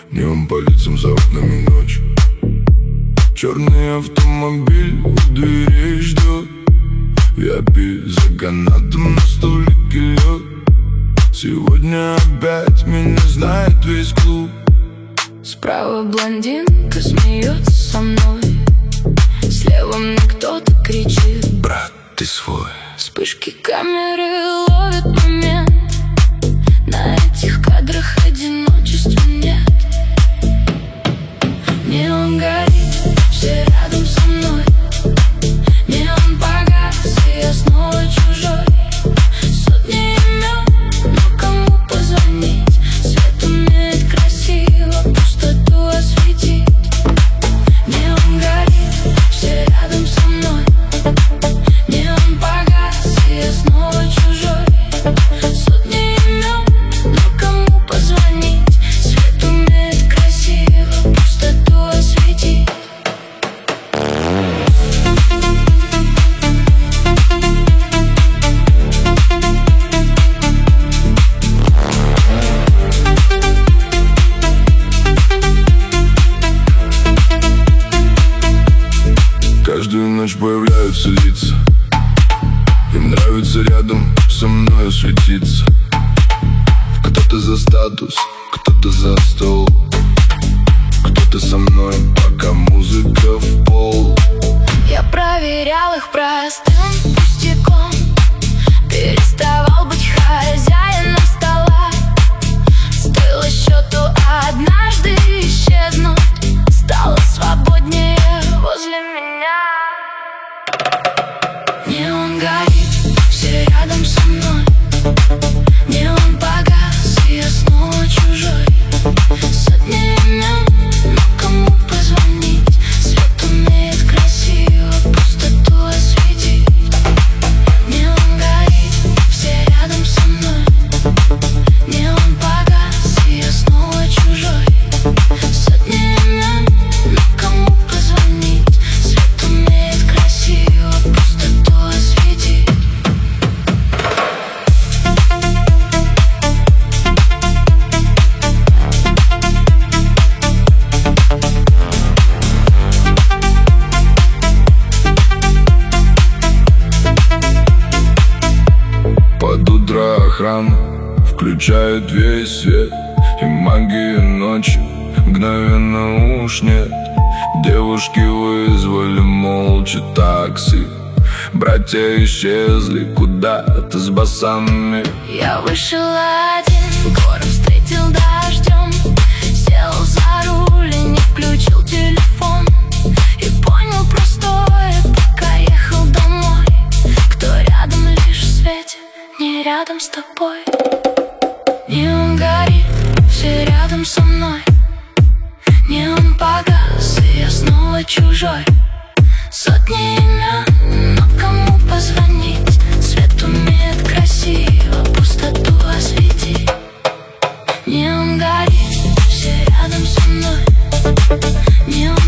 Неон по лицам, за окнами ночь. Черный автомобиль у дверей ждет. VIP за канатом, на столике лед. Сегодня опять меня знает весь клуб. Справа блондинка смеется со мной. Слева мне кто-то кричит: брат, ты свой. Вспышки камеры ловят момент. На этих кадрах одиночества нет. Неон горит, все рядом со мной. Неон погас, и я снова чужой. Сотни имен, но кому позвонить? Свет умеет красиво пустоту осветить. Неон горит, все рядом со мной. Неон погас, и я снова чужой. Сотни имен, но кому позвонить? Свет умеет красиво пустоту осветить. Каждую ночь появляются лица. Им нравится рядом со мной светиться. Кто-то за статус, кто-то за стол. Кто-то со мной, пока музыка в пол. Я проверял их простым пустяком. Переставал быть хозяином стола. Стоило счету однажды исчезнуть. Стало свободнее возле меня. Неон горит, все рядом со мной. Неон погас, и я снова чужой. Сотни имен, но кому позвонить? Свет умеет красиво пустоту осветить. Неон горит, все рядом со мной. Неон погас, и я снова чужой. Сотни имен, но кому позвонить? Свет умеет красиво пустоту осветить. Под утро охрана включает весь свет. И магия ночи мгновенно уж нет. Девушки вызвали молча такси. Братья исчезли куда-то с басами. Я вышел один, город встретил дождем. Сел за руль и не включил телефон. И понял простое, пока ехал домой: кто рядом лишь в свете, не рядом с тобой. Неон горит, все рядом со мной. Неон погас, и я снова чужой. Сотни имен, но кому позвонить? Свет умеет красиво пустоту осветить. Неон горит, все рядом со мной. Неон